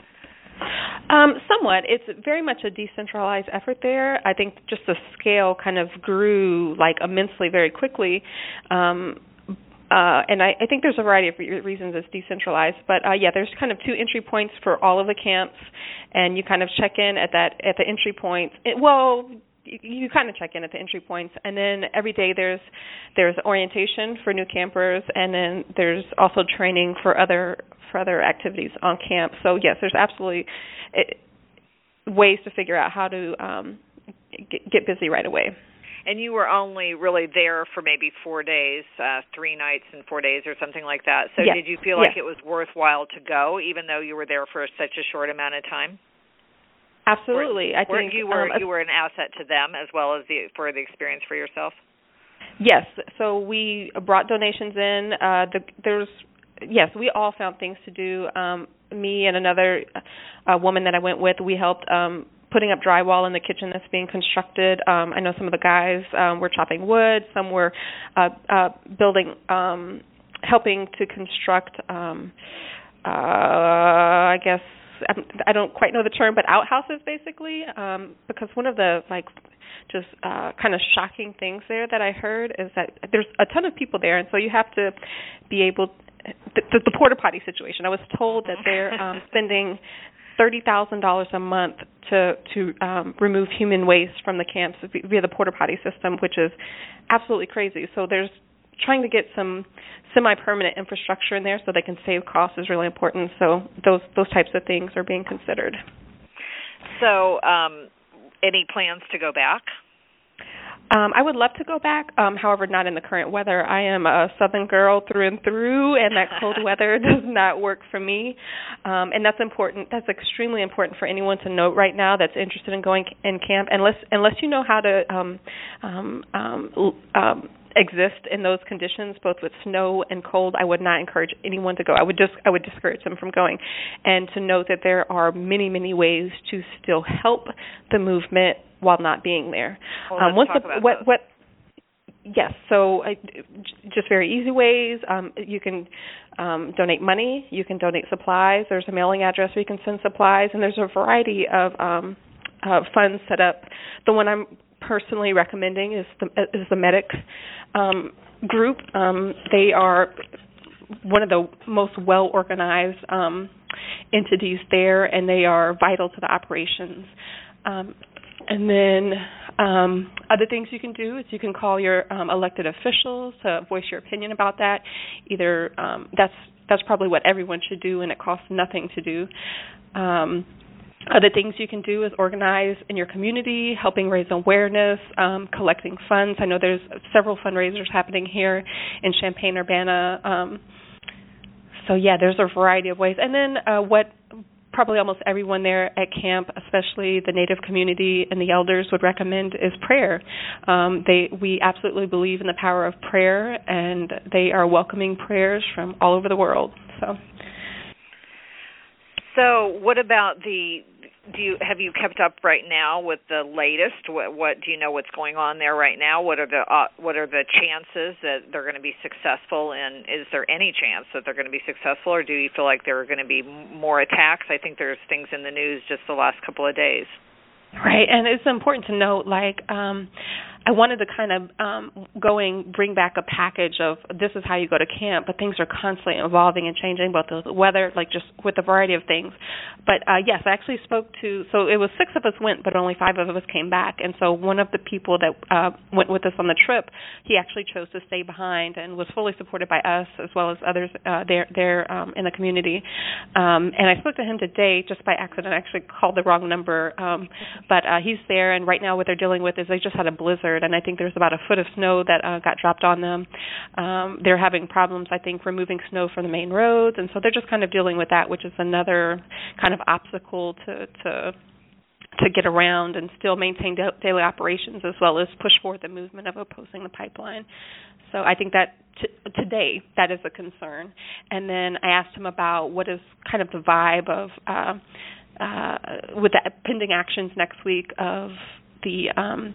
Um, somewhat. It's very much a decentralized effort there. I think just the scale kind of grew like immensely very quickly. Um, uh, and I, I think there's a variety of re- reasons it's decentralized. But uh, yeah, there's kind of two entry points for all of the camps, and you kind of check in at that at the entry points. It, well, you, you kind of check in at the entry points, and then every day there's there's orientation for new campers, and then there's also training for other for other activities on camp. So yes, there's absolutely it, ways to figure out how to um, get, get busy right away. And you were only really there for maybe four days, uh, three nights and four days or something like that. So yes. Did you feel like yes. it was worthwhile to go, even though you were there for such a short amount of time? Absolutely. Were, I think you were um, you were an asset to them as well as the for the experience for yourself? Yes. So we brought donations in. Uh, the, there's Yes, we all found things to do. Um, me and another uh, woman that I went with, we helped um, putting up drywall in the kitchen that's being constructed. Um, I know some of the guys um, were chopping wood. Some were uh, uh, building, um, helping to construct, um, uh, I guess, I don't quite know the term, but outhouses basically, um, because one of the, like, just uh, kind of shocking things there that I heard is that there's a ton of people there, and so you have to be able to, The, the porta potty situation. I was told that they're um, spending thirty thousand dollars a month to to um, remove human waste from the camps via the porta potty system, which is absolutely crazy. So there's trying to get some semi-permanent infrastructure in there so they can save costs is really important. So those those types of things are being considered. So, um, any plans to go back? Um, I would love to go back, um, however, not in the current weather. I am a Southern girl through and through, and that cold weather does not work for me. Um, and that's important. That's extremely important for anyone to note right now that's interested in going in camp. Unless unless you know how to um, um, um, um, exist in those conditions, both with snow and cold, I would not encourage anyone to go. I would just I would discourage them from going. And to note that there are many, many ways to still help the movement while not being there. Well, um, let's once talk the, about what, those. what, yes, so I, just very easy ways. Um, you can um, donate money. You can donate supplies. There's a mailing address where you can send supplies, and there's a variety of um, uh, funds set up. The one I'm personally recommending is the, is the Medic um, group. Um, they are one of the most well-organized um, entities there, and they are vital to the operations. Um, And then um, other things you can do is you can call your um, elected officials to voice your opinion about that. Either um, that's that's probably what everyone should do, and it costs nothing to do. Um, other things you can do is organize in your community, helping raise awareness, um, collecting funds. I know there's several fundraisers happening here in Champaign-Urbana. Um, so yeah, there's a variety of ways. And then uh, what probably almost everyone there at camp, especially the Native community and the elders, would recommend is prayer. Um, they, we absolutely believe in the power of prayer, and they are welcoming prayers from all over the world. So, so what about the? Do you have you kept up right now with the latest? What, what do you know? What's going on there right now? What are the uh, what are the chances that they're going to be successful? And is there any chance that they're going to be successful, or do you feel like there are going to be more attacks? I think there's things in the news just the last couple of days. Right, and it's important to note, like, um, I wanted to kind of um, going bring back a package of this is how you go to camp, but things are constantly evolving and changing, both the weather, like just with a variety of things. But uh, yes, I actually spoke to, so it was six of us went, but only five of us came back. And so one of the people that uh, went with us on the trip, he actually chose to stay behind and was fully supported by us as well as others uh, there there um, in the community. Um, and I spoke to him today just by accident. I actually called the wrong number, um, but uh, he's there. And right now what they're dealing with is they just had a blizzard, and I think there's about a foot of snow that uh, got dropped on them. Um, they're having problems, I think, removing snow from the main roads, and so they're just kind of dealing with that, which is another kind of obstacle to to to get around and still maintain da- daily operations as well as push forward the movement of opposing the pipeline. So I think that t- today that is a concern. And then I asked him about what is kind of the vibe of uh, uh, with the pending actions next week of the um,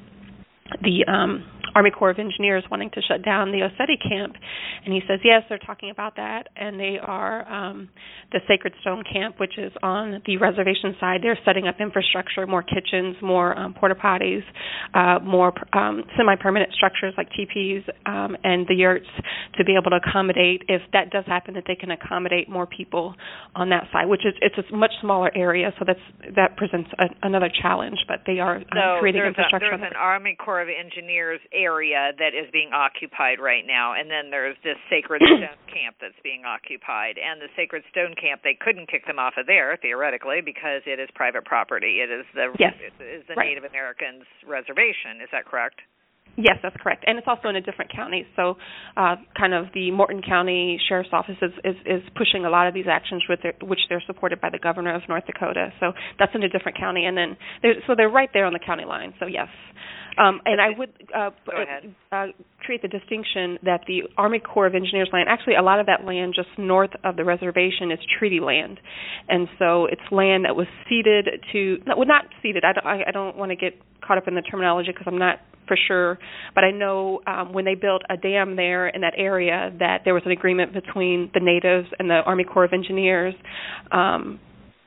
the um, Army Corps of Engineers wanting to shut down the Oseti camp. And he says, yes, they're talking about that, and they are um, the Sacred Stone camp, which is on the reservation side. They're setting up infrastructure, more kitchens, more um, porta potties, uh, more um, semi-permanent structures like teepees um, and the yurts to be able to accommodate, if that does happen, that they can accommodate more people on that side, which is it's a much smaller area, so that's that presents a, another challenge, but they are so um, creating there's infrastructure. A, there's an Army Corps of Engineers area that is being occupied right now, and then there's this Sacred Stone camp that's being occupied. And the Sacred Stone camp, they couldn't kick them off of there theoretically because it is private property. It is the yes. it is the right. Native Americans reservation. Is that correct? Yes, that's correct. And it's also in a different county. So uh, kind of the Morton County Sheriff's Office is, is, is pushing a lot of these actions with their, which they're supported by the governor of North Dakota. So that's in a different county. And then they're, so they're right there on the county line. So yes. Um, and I would uh, uh, create the distinction that the Army Corps of Engineers land, actually a lot of that land just north of the reservation is treaty land. And so it's land that was ceded to, well, not ceded, I don't, I, I don't want to get caught up in the terminology because I'm not for sure, but I know um, when they built a dam there in that area that there was an agreement between the natives and the Army Corps of Engineers um,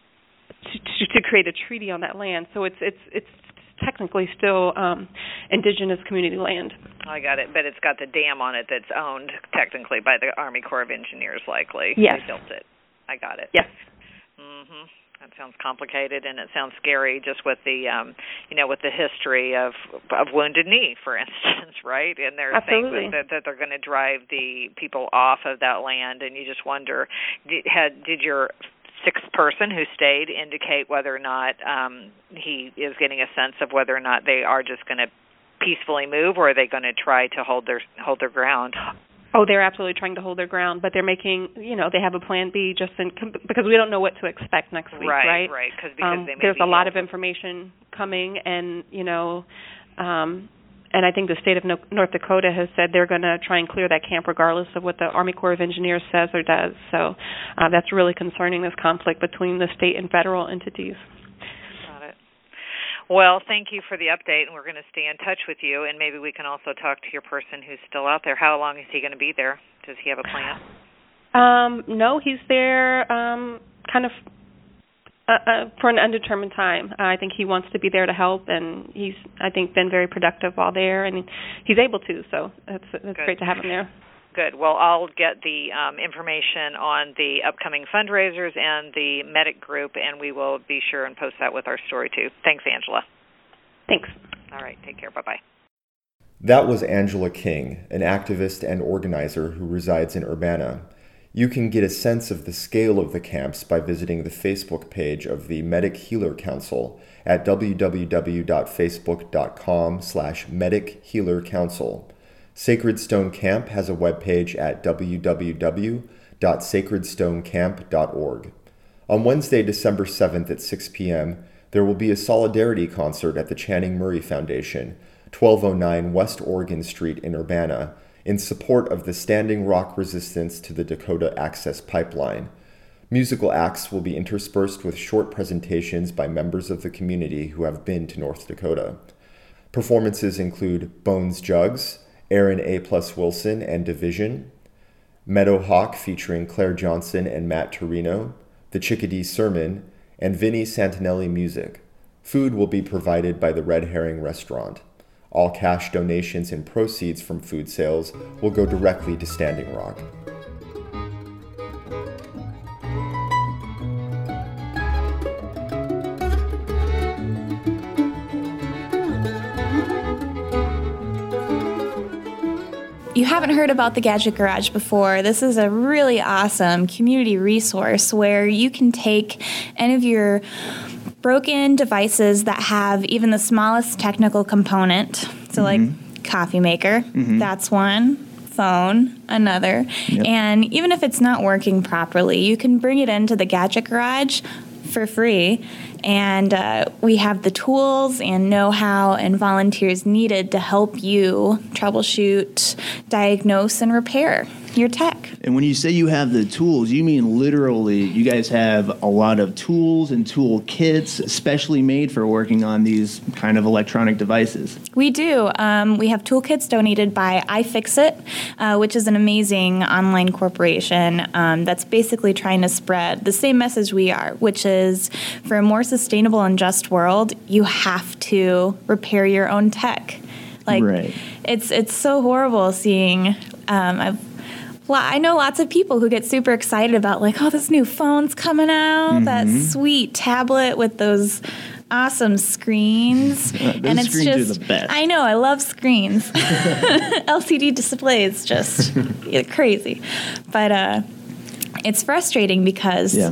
to, to, to create a treaty on that land. So it's it's it's technically still um, indigenous community land. I got it, but it's got the dam on it that's owned technically by the Army Corps of Engineers, likely. Yes. They built it. I got it. Yes. Mm-hmm. That sounds complicated, and it sounds scary just with the, um, you know, with the history of of Wounded Knee, for instance, right? And they're Absolutely. saying that, that they're going to drive the people off of that land, and you just wonder, did, had, did your sixth person who stayed indicate whether or not um, he is getting a sense of whether or not they are just going to peacefully move, or are they going to try to hold their hold their ground? Oh, they're absolutely trying to hold their ground, but they're making, you know, they have a plan B just in, because we don't know what to expect next week, right? Right, right. Cause, because um, they may there's be a lot able of information coming, and, you know, um, and I think the state of no- North Dakota has said they're going to try and clear that camp regardless of what the Army Corps of Engineers says or does. So uh, that's really concerning, this conflict between the state and federal entities. Well, thank you for the update, and we're going to stay in touch with you, and maybe we can also talk to your person who's still out there. How long is he going to be there? Does he have a plan? Um, no, he's there um, kind of uh, uh, for an undetermined time. Uh, I think he wants to be there to help, and he's, I think, been very productive while there, and he's able to, so it's, it's great to have him there. Good. Well, I'll get the um, information on the upcoming fundraisers and the medic group, and we will be sure and post that with our story, too. Thanks, Angela. Thanks. All right. Take care. Bye-bye. That was Angela King, an activist and organizer who resides in Urbana. You can get a sense of the scale of the camps by visiting the Facebook page of the Medic Healer Council at www.facebook.com slash Medic Healer Council. Sacred Stone Camp has a webpage at w w w dot sacred stone camp dot org. On Wednesday, December seventh at six p.m., there will be a solidarity concert at the Channing Murray Foundation, twelve oh nine West Oregon Street in Urbana, in support of the Standing Rock resistance to the Dakota Access Pipeline. Musical acts will be interspersed with short presentations by members of the community who have been to North Dakota. Performances include Bones Jugs, Aaron A. Plus Wilson and Division, Meadowhawk featuring Claire Johnson and Matt Torino, The Chickadee Sermon, and Vinnie Santinelli Music. Food will be provided by the Red Herring Restaurant. All cash donations and proceeds from food sales will go directly to Standing Rock. You haven't heard about the Gadget Garage before. This is a really awesome community resource where you can take any of your broken devices that have even the smallest technical component. So mm-hmm. like coffee maker, mm-hmm. that's one. Phone, another. Yep. And even if it's not working properly, you can bring it into the Gadget Garage for free, and uh, we have the tools and know-how and volunteers needed to help you troubleshoot, diagnose, and repair your tech. And when you say you have the tools, you mean literally you guys have a lot of tools and tool kits especially made for working on these kind of electronic devices. We do. Um, we have toolkits donated by iFixit, uh, which is an amazing online corporation um, that's basically trying to spread the same message we are, which is for a more sustainable and just world, you have to repair your own tech. Like, right. it's it's so horrible seeing. Um, I've I know lots of people who get super excited about, like, oh, this new phone's coming out, mm-hmm. that sweet tablet with those awesome screens. Uh, those and it's screens just, are the best. I know, I love screens. L C D displays, just yeah, crazy. But uh, it's frustrating because yeah.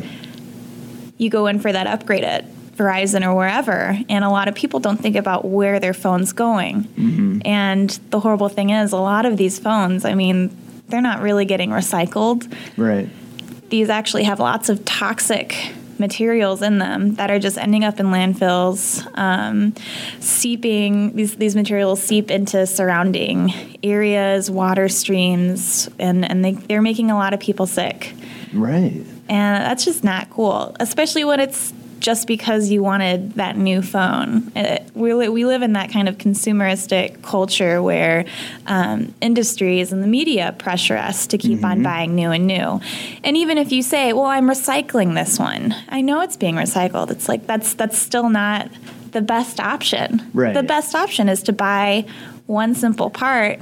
you go in for that upgrade at Verizon or wherever, and a lot of people don't think about where their phone's going. Mm-hmm. And the horrible thing is, a lot of these phones, I mean, they're not really getting recycled. Right. These actually have lots of toxic materials in them that are just ending up in landfills, um, seeping, these, these materials seep into surrounding areas, water streams, and, and they, they're making a lot of people sick. Right. And that's just not cool, especially when it's just because you wanted that new phone. It, we, li- we live in that kind of consumeristic culture where um, industries and the media pressure us to keep mm-hmm. on buying new and new. And even if you say, well, I'm recycling this one, I know it's being recycled. It's like that's that's still not the best option. Right. The best option is to buy one simple part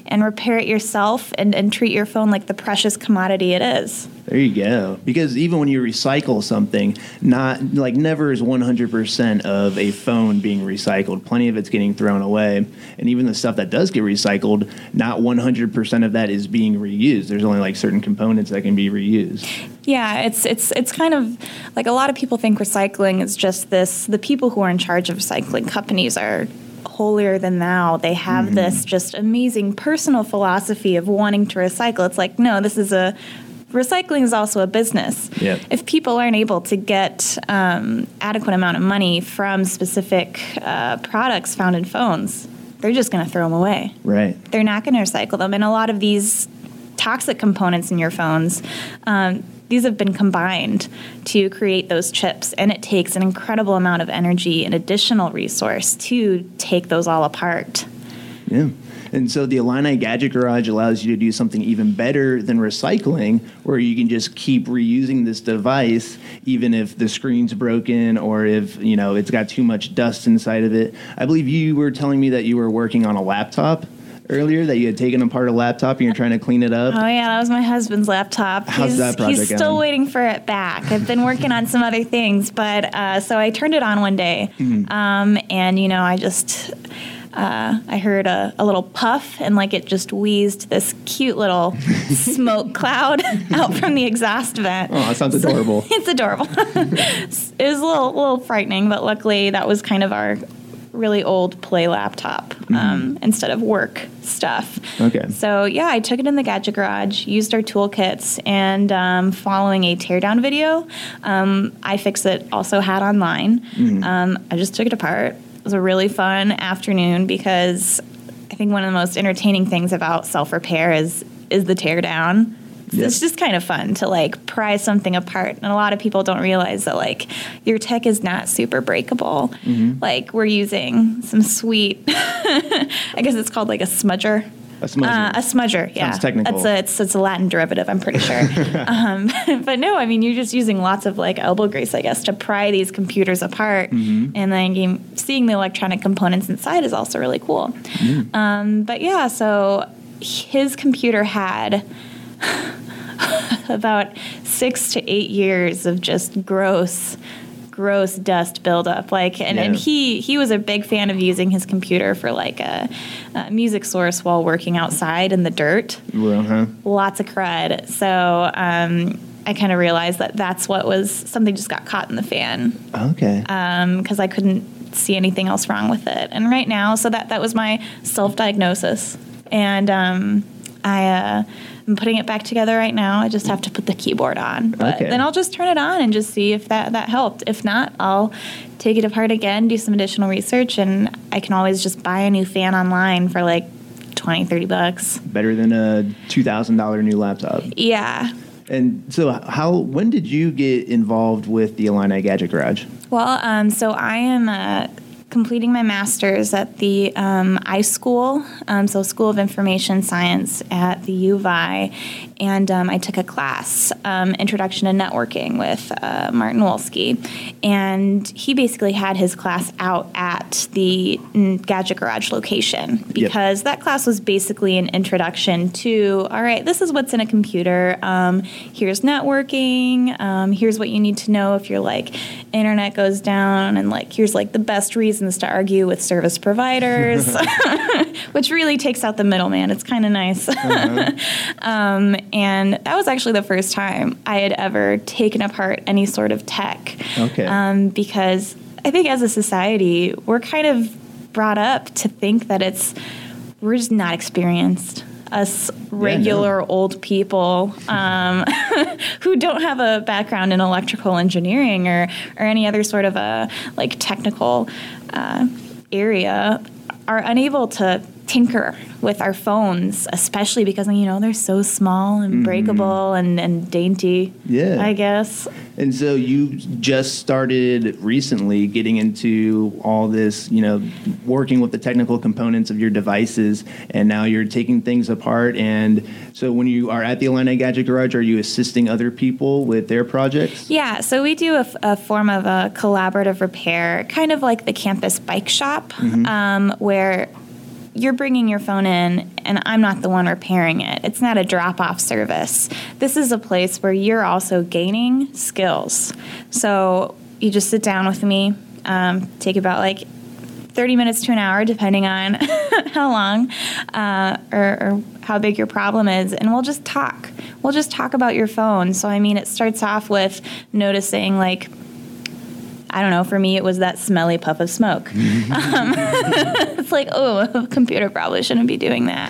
and repair it yourself and, and treat your phone like the precious commodity it is. There you go. Because even when you recycle something, not like never is one hundred percent of a phone being recycled. Plenty of it's getting thrown away. And even the stuff that does get recycled, not one hundred percent of that is being reused. There's only like certain components that can be reused. Yeah, it's it's it's kind of like a lot of people think recycling is just this, the people who are in charge of recycling companies are holier than thou. They have mm-hmm. this just amazing personal philosophy of wanting to recycle. It's like, no, this is a recycling is also a business. Yep. If people aren't able to get um, adequate amount of money from specific uh, products found in phones, they're just going to throw them away. Right. They're not going to recycle them. And a lot of these toxic components in your phones, um, these have been combined to create those chips, and it takes an incredible amount of energy and additional resource to take those all apart. Yeah. And so the Illini Gadget Garage allows you to do something even better than recycling, where you can just keep reusing this device even if the screen's broken or if, you know, it's got too much dust inside of it. I believe you were telling me that you were working on a laptop earlier, that you had taken apart a laptop and you're trying to clean it up. Oh, yeah, that was my husband's laptop. How's he's, that project He's still going? waiting for it back. I've been working on some other things, but uh, so I turned it on one day, mm-hmm. um, and, you know, I just... Uh, I heard a, a little puff, and like it just wheezed this cute little smoke cloud out from the exhaust vent. Oh, that sounds adorable. So, it's adorable. It was a little, little frightening, but luckily that was kind of our really old play laptop um, mm-hmm. instead of work stuff. Okay. So yeah, I took it in the Gadget Garage, used our toolkits, and um, following a teardown video, um, iFixit also had online. Mm-hmm. Um, I just took it apart. It was a really fun afternoon because I think one of the most entertaining things about self-repair is is the teardown. Yep. It's just kind of fun to like pry something apart, and a lot of people don't realize that like your tech is not super breakable. Mm-hmm. Like we're using some sweet, I guess it's called like a smudger. A smudger. Uh, a smudger, yeah. Sounds technical. That's a, it's, it's a Latin derivative, I'm pretty sure. um, but no, I mean, you're just using lots of like elbow grease, I guess, to pry these computers apart. Mm-hmm. And then you, seeing the electronic components inside is also really cool. Mm. Um, but yeah, so his computer had about six to eight years of just gross gross dust buildup, like, and, yeah. and he he was a big fan of using his computer for like a, a music source while working outside in the dirt. Uh-huh. Lots of crud. So um, I kind of realized that that's what was something just got caught in the fan. Okay. Because um, I couldn't see anything else wrong with it. And right now, so that that was my self-diagnosis, and um, I. Uh, I'm putting it back together right now. I just have to put the keyboard on. But okay. then I'll just turn it on and just see if that, that helped. If not, I'll take it apart again, do some additional research, and I can always just buy a new fan online for like twenty, thirty bucks. Better than a two thousand dollars new laptop. Yeah. And so how, when did you get involved with the Illini Gadget Garage? Well, um, so I am a... completing my master's at the um, iSchool, um, so School of Information Science at the U of I, and um, I took a class, um, Introduction to Networking, with uh, Martin Wolski, and he basically had his class out at the Gadget Garage location because yep. that class was basically an introduction to, all right, this is what's in a computer, um, here's networking, um, here's what you need to know if your like internet goes down, and like here's like the best reason to argue with service providers, which really takes out the middleman. It's kind of nice. Uh-huh. um, and that was actually the first time I had ever taken apart any sort of tech. Okay. Um, because I think as a society, we're kind of brought up to think that it's, we're just not experienced. Us regular yeah, no. old people um, who don't have a background in electrical engineering or, or any other sort of a like technical uh, area are unable to tinker with our phones, especially because, you know, they're so small and breakable mm. and, and dainty, yeah. I guess. And so you just started recently getting into all this, you know, working with the technical components of your devices, and now you're taking things apart. And so when you are at the Illini Gadget Garage, are you assisting other people with their projects? Yeah, so we do a, a form of a collaborative repair, kind of like the campus bike shop, mm-hmm. um, where you're bringing your phone in, and I'm not the one repairing it. It's not a drop-off service. This is a place where you're also gaining skills. So you just sit down with me, um, take about like thirty minutes to an hour, depending on how long uh, or, or how big your problem is, and we'll just talk. We'll just talk about your phone. So, I mean, it starts off with noticing, like, I don't know, for me, it was that smelly puff of smoke. um, it's like, oh, a computer probably shouldn't be doing that.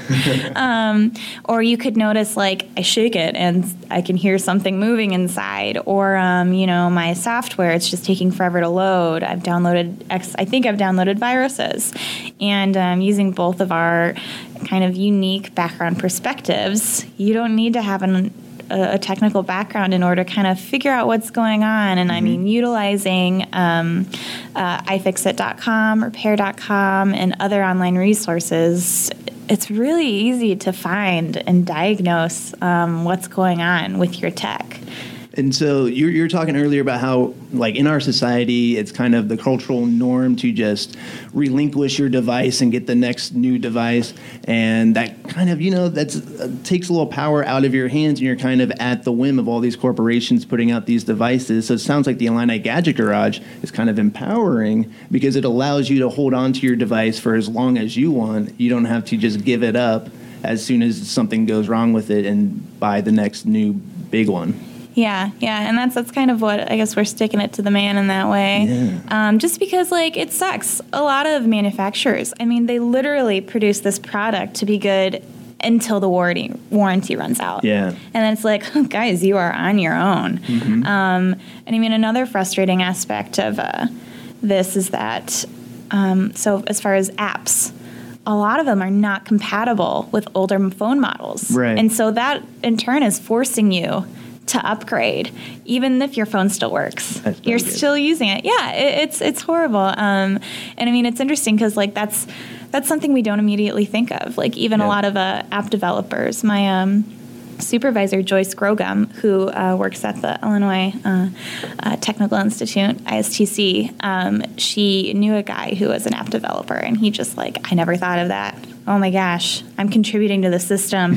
um, or you could notice, like, I shake it and I can hear something moving inside. Or, um, you know, my software, it's just taking forever to load. I've downloaded, X, I think I've downloaded viruses. And um, using both of our kind of unique background perspectives, you don't need to have an a technical background in order to kind of figure out what's going on. And mm-hmm. I mean, utilizing um, uh, i fix it dot com, repair dot com, and other online resources, it's really easy to find and diagnose um, what's going on with your tech. And so you're, you're talking earlier about how, like, in our society, it's kind of the cultural norm to just relinquish your device and get the next new device. And that kind of, you know, that's uh, takes a little power out of your hands, and you're kind of at the whim of all these corporations putting out these devices. So it sounds like the Illini Gadget Garage is kind of empowering because it allows you to hold on to your device for as long as you want. You don't have to just give it up as soon as something goes wrong with it and buy the next new big one. Yeah, yeah, and that's that's kind of what, I guess we're sticking it to the man in that way. Yeah. Um, just because, like, it sucks. A lot of manufacturers, I mean, they literally produce this product to be good until the warranty, warranty runs out. Yeah. And then it's like, oh, guys, you are on your own. Mm-hmm. Um, and I mean, another frustrating aspect of uh, this is that, um, so as far as apps, a lot of them are not compatible with older phone models. Right. And so that, in turn, is forcing you to upgrade, even if your phone still works. You're good. Still using it. Yeah, it, it's it's horrible. Um, and I mean, it's interesting because, like, that's that's something we don't immediately think of. Like, even yeah. a lot of uh, app developers. My um, supervisor, Joyce Grogum, who uh, works at the Illinois uh, uh, Technical Institute, I S T C, um, she knew a guy who was an app developer, and he just, like, I never thought of that. Oh my gosh, I'm contributing to the system.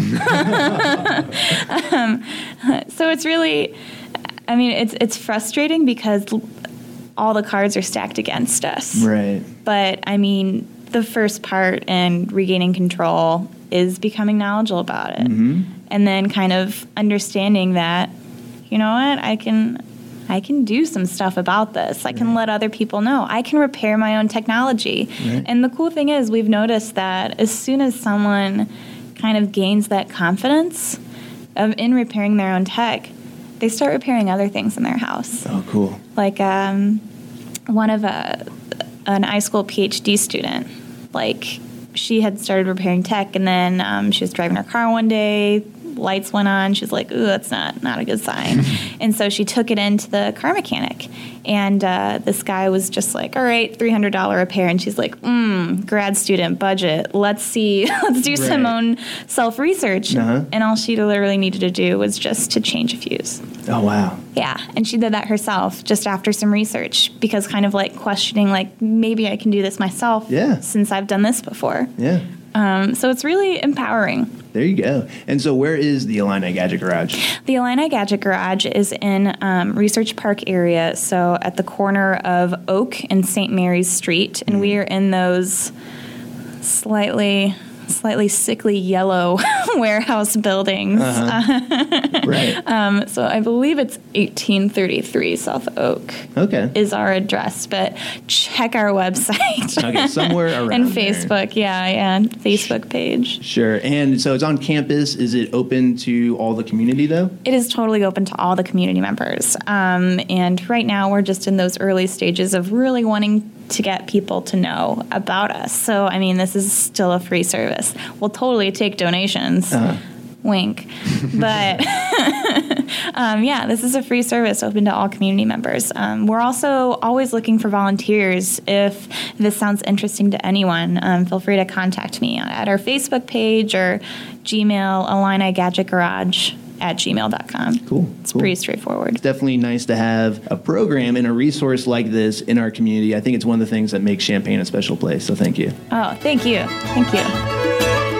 um, so it's really, I mean, it's it's frustrating because all the cards are stacked against us. Right. But I mean, the first part in regaining control is becoming knowledgeable about it. Mm-hmm. And then kind of understanding that, you know what, I can I can do some stuff about this. I can right. let other people know. I can repair my own technology. Right. And the cool thing is we've noticed that as soon as someone kind of gains that confidence of in repairing their own tech, they start repairing other things in their house. Oh, cool. Like um, one of a, an iSchool PhD student, like she had started repairing tech, and then um, she was driving her car one day, lights went on. She's like, ooh, that's not, not a good sign. And so she took it into the car mechanic. And uh, this guy was just like, all right, three hundred dollars repair. And she's like, mm, grad student budget. Let's see. Let's do right. some own self-research. Uh-huh. And all she literally needed to do was just to change a fuse. Oh, wow. Yeah. And she did that herself just after some research because kind of like questioning, like, maybe I can do this myself yeah. since I've done this before. Yeah. Um, so it's really empowering. There you go. And so where is the Illini Gadget Garage? The Illini Gadget Garage is in um, Research Park area, so at the corner of Oak and Saint Mary's Street, and mm. we are in those slightly... slightly sickly yellow warehouse buildings. Uh-huh. Right. Um, so I believe it's eighteen thirty-three South Oak. Okay. Is our address, but check our website. Okay, somewhere around and there. Facebook, yeah, yeah, Facebook page. Sure. And so it's on campus. Is it open to all the community, though? It is totally open to all the community members. Um, and right now we're just in those early stages of really wanting to get people to know about us. So, I mean, this is still a free service. We'll totally take donations. Uh-huh. Wink. But, um, yeah, this is a free service open to all community members. Um, we're also always looking for volunteers. If this sounds interesting to anyone, um, feel free to contact me at our Facebook page or Gmail, Illini Gadget Garage. at gmail dot com. Cool. It's cool. pretty straightforward. It's definitely nice to have a program and a resource like this in our community. I think it's one of the things that makes Champaign a special place, so thank you. Oh, thank you. Thank you.